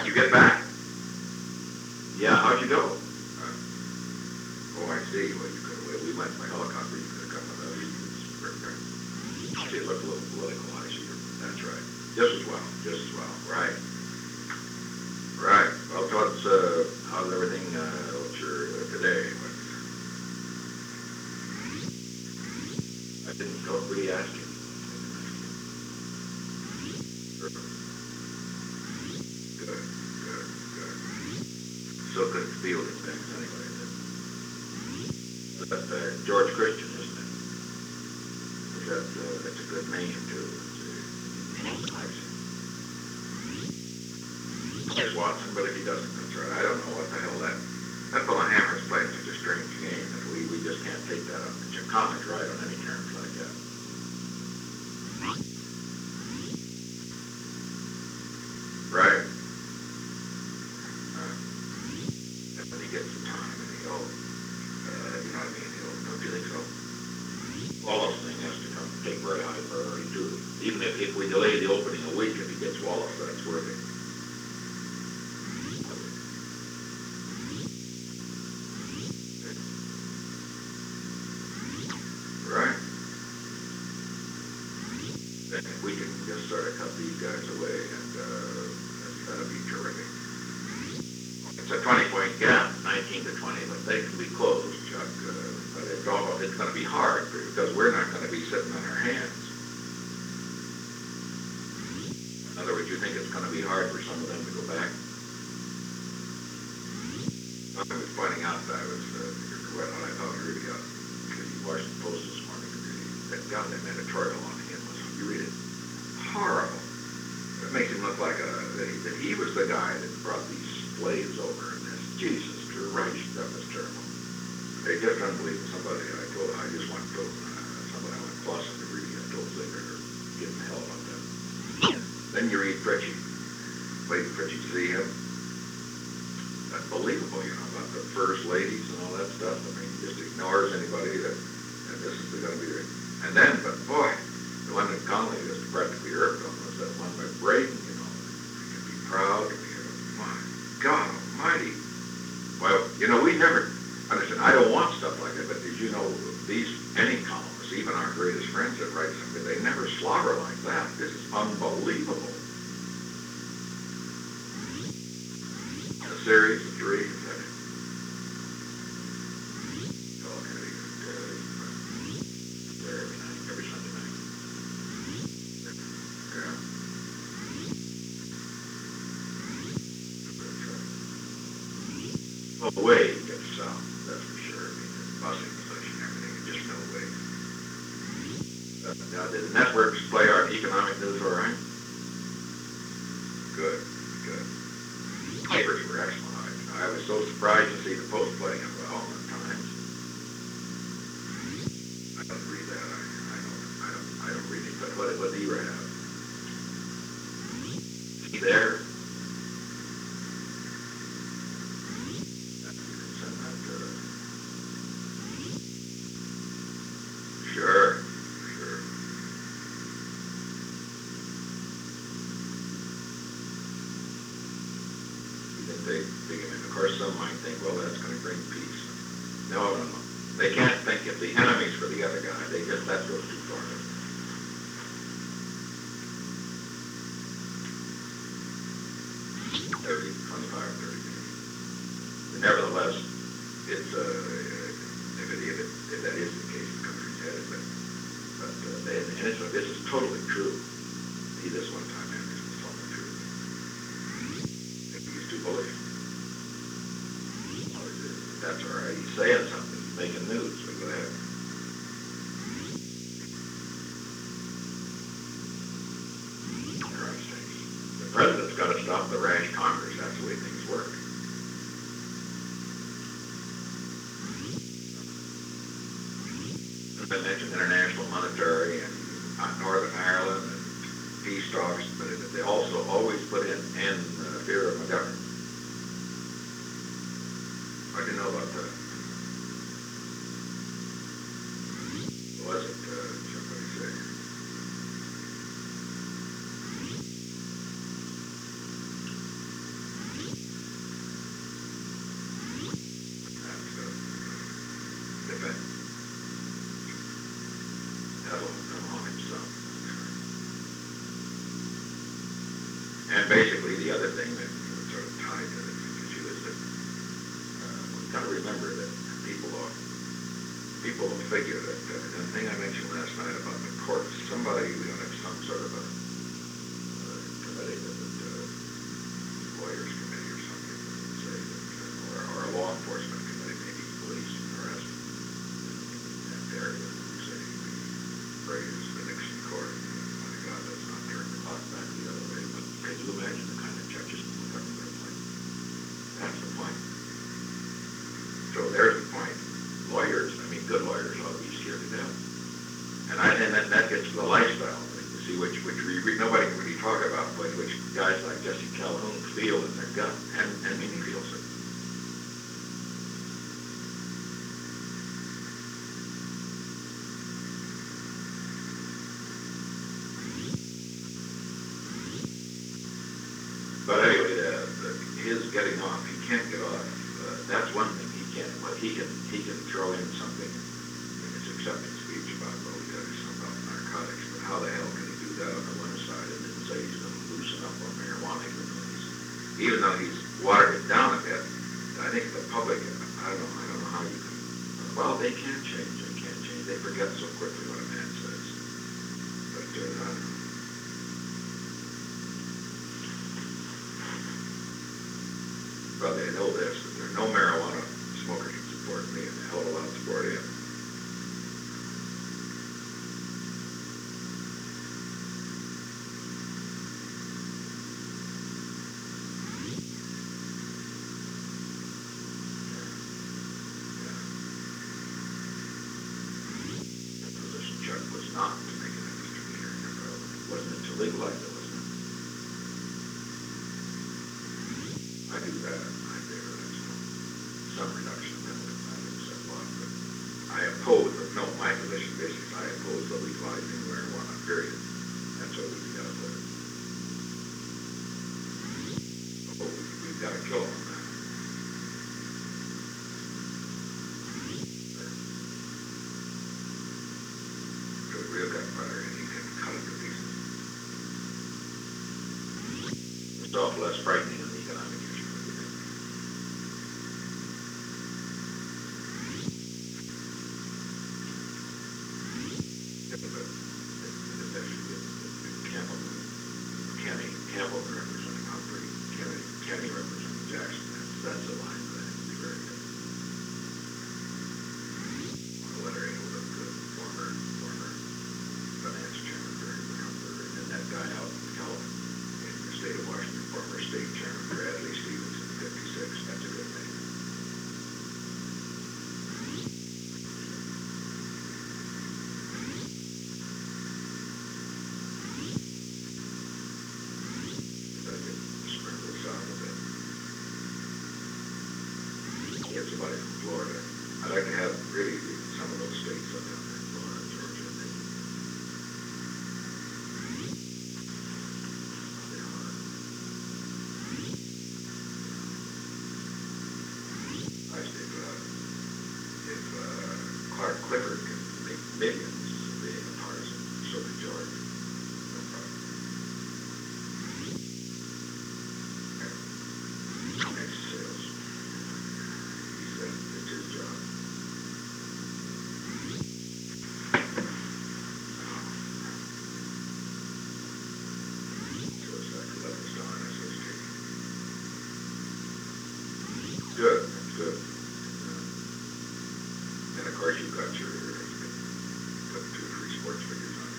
you get back? Yeah, how'd you go? Oh, I see. Well, you could. We went by helicopter. You could have come with us. See, it looked a little political. I see. That's right. Just as well. Just as well. Right. Right. Well, what's how's everything? What's your today? I didn't go really ask you. Good. Good. Good. So good fielding things anyway. That's George Christian, isn't it? That's a good name too. There's Watson, but if he doesn't, that's right. I don't know what the hell that fellow Hammer's playing such a strange game that we just can't take that up. Your comments right on any terms like that. Right. And when he gets some time and he'll, you know what I mean, don't you think so? Wallace thing has to come take very high priority too. Even if we delay the opening a week, if he gets Wallace, that's worth it. Right. Then we can just sort of cut these guys away, and that'll be terrific. It's a 20-point gap, 19 to 20, but they can be closed, Chuck. But it's going to be hard because we're not going to be sitting on our hands. In other words, you think it's going to be hard for some of them to go back? I was pointing out that what I thought really got the Washington Post this morning. That goddamn editorial on him was, you read it, horrible. It makes him look like that he was the guy that brought these slaves over and this. Jesus Christ, that was terrible. They just unbelievable. I just want to somebody I went closer to reading it, told Zinger or give him hell about that. Then you read Fritchie. Lady Fritchie, see him? Unbelievable, about the first ladies and all that stuff. I mean, he just ignores anybody and this is going to be the, and then, but boy, the one that Connolly just practically irked on was that one by Braden, you can be proud, my God almighty. Well, we never, understand, I don't want stuff like that, but did you know any columnists, even our greatest friends that write something, they never slobber like that. This is unbelievable. A series of 3, is that it? Okay, there every night, every Sunday night. Yeah. No way he gets south, that's for sure. I mean, the busing position and everything, just no way. Now, did the networks play our economic news all right? Good. Papers were excellent. I was so surprised to see the Post playing it well at times. I don't read that. I don't read it. But what do you have? Is he there? Send that to... Sure. They dig him in. Of course, some might think, well, that's going to bring peace. No. They can't think if the enemy's for the other guy. That goes too far. 30, 25, 30 maybe. But nevertheless, it's if that is the case, the country's headed. But this is totally true. This one time, and this is totally true. He's too bullish. That's all right. He's saying something. He's making news. So go ahead. The president's got to stop the rash Congress. That's the way things work. I mentioned international monetary and Northern Ireland and peace talks, but they also always put in fear of McGovern. What do you know about that? Was it, somebody say? basically, the other thing that was sort of tied to this issue is that we've got to remember that people will figure that the thing I mentioned last night about the courts, somebody, we ought to have some sort of a committee that would, lawyers committee or something, that would say that, or a law enforcement committee, maybe police and the rest, in that area, who say we raise the Nixon court. My God, let's not turn the clock back the other way. But can you imagine the kind of judges the government would appoint? That's the point. So there's the point. Lawyers, I mean, good lawyers ought to be scared to death. And that gets to the lifestyle thing, you see, which nobody can really talk about, but which guys like Jesse Calhoun feel in their gut, and Mimi feels it. But anyway, his getting off, he can't get off. That's one thing he can't. But he can throw in something in his acceptance speech about, well, we got to do something about narcotics. But how the hell can he do that on the one side and then say he's going to loosen up on marijuana, even though he's watered it down a bit? I think the public, I don't know how you can. Well, they can't change. They can't change. They forget so quickly what a man says. But I don't know. Well, they know this, that there are no marijuana smokers who support me, and a hell of a lot support him. The position Chuck was not to make an industry here. It wasn't to legalize it, wasn't it? I do that. I favor that. Some reduction of minimum values, but I oppose, no, my position basically is I oppose the legalizing marijuana, period. That's what we've got to do. So we've got to kill them on that. So the real gunfighter, and he can cut it to pieces. It's awful less frightening than the economic issue. Campbell representing Humphrey, Kenny representing Jackson. That's the line that has to be very good. Larry Hilda, good former finance chairman for Humphrey, and then that guy out in the state of Washington, former state chairman Bradley Stevenson, 56. That's a good name. Get somebody from Florida. I'd like to have really some of those states up down there, Florida, Georgia, and then they are. I say if Clark Clifford can make millions being a partisan, so can George. No problem. Next sales. It's his job. So it's like 11 star SST. Good, that's good. And of course you've got your put 2 or 3 sports figures on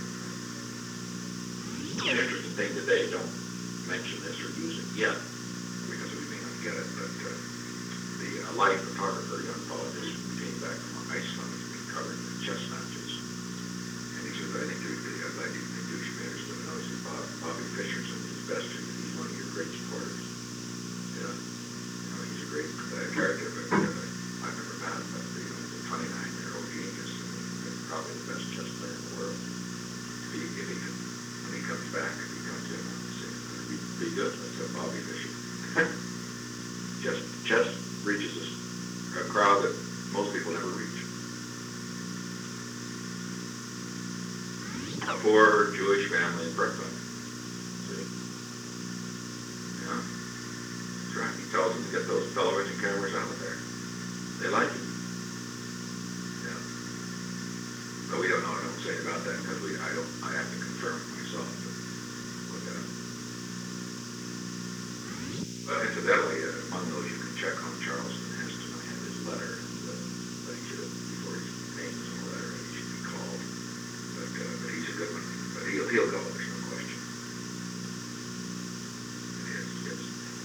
here. An interesting thing today, don't mention this or use it yet, because we may not get it, but the live photographer, young politician, came back from Iceland to be covered in chestnut juice. And he said, I think I'd like to introduce you to know, he said, Bobby Fischerson is best, he's one of your great supporters. Yeah. You know, he's a great character, but I've never met him, but he's a 29-year-old genius, and probably the best chess player in the world. When he comes back, if he comes in, it'd be good. Let's have Bobby Fischer. Chess reaches a crowd that most people never reach. A poor Jewish family in Brooklyn. See?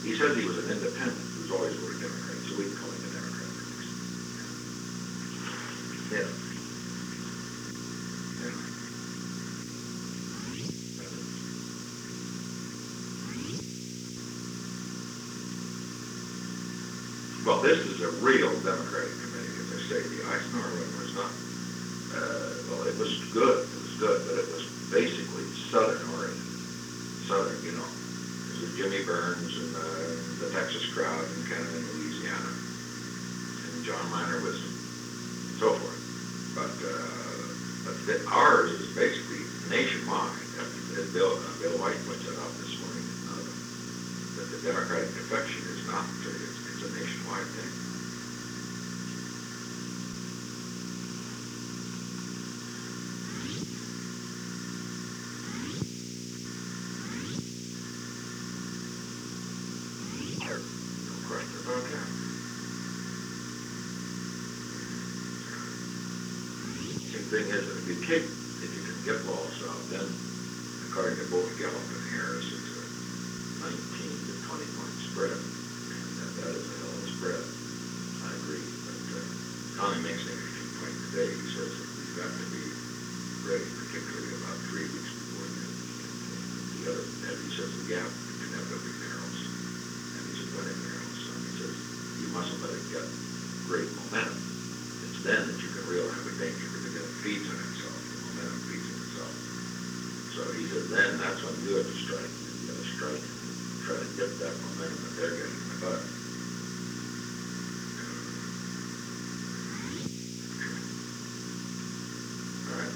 He says he was an independent who's always voted Democrat, so we can call him a Democrat at least. Yeah. Anyway. Well, this is a real Democratic committee, as I say. The Eisenhower one was not, well, it was good, but it was basically Southern oriented. Southern, you know. It was Jimmy Burns and the Texas crowd and kind of in Louisiana. And John Minor was so forth. But ours is basically nationwide. Bill White points that out this morning. That the Democratic defection is not, it's a nationwide thing. No question about that. Same thing is, if you can get laws out, then according to both Gallup and Harris, it's a 19 to 20 point spread, and that is a hell of a spread. I agree, but Connie makes an interesting point today. He says that we've got to be ready, particularly about 3 weeks before the end of the campaign. The other, and he says the gap inevitably narrows, and he says when it narrows, so he says you mustn't let it get great momentum. It's then that you can really have a danger because it feeds on itself. The momentum feeds on itself. So he says then that's when you have to strike. You have to strike and try to get that momentum that they're getting in the butt. All right.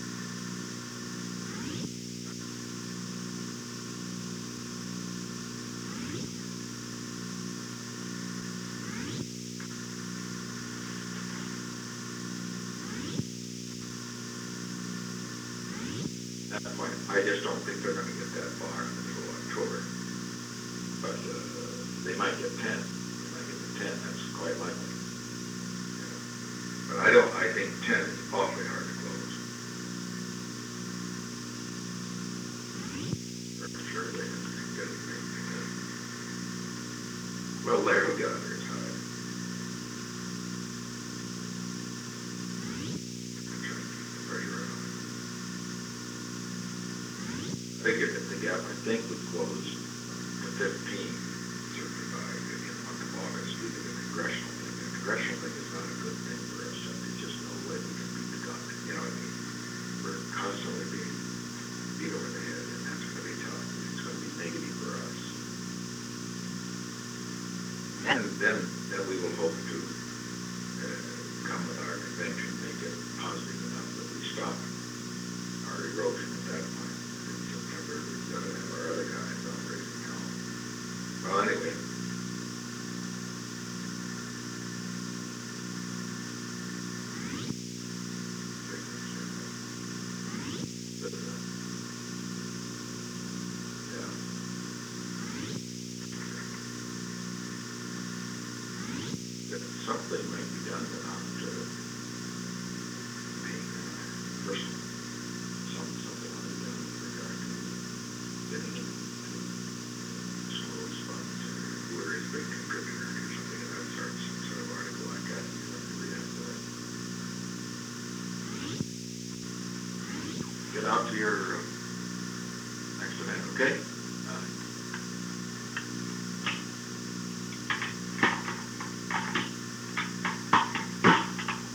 At that point, I just don't think they're going to get that far until October. But they might get 10. They might get to 10. That's quite likely. You know. But I think 10 is awfully hard to close. I'm sure they can get it. Well, Larry will get on their side. I'm trying to keep the pressure on. I figured that the gap, I think, would close to 15, certainly by the month of August, due to the congressional thing. The congressional thing is not a good thing for us. There's just no way we can beat the gun. You know what I mean? We're constantly being beat over the head, and that's going to be tough. It's going to be negative for us. And then we will hope to come with our convention, make it positive enough that we stop our erosion at that point. In September, we've got to have our other guys out raising hell. Well, anyway. Something might be done without being personal. Something might be done with regard to getting schools funds or who are his big contributor or something of that sort. Some sort of article like that. You'd have to read into it. Get out to your next event, okay?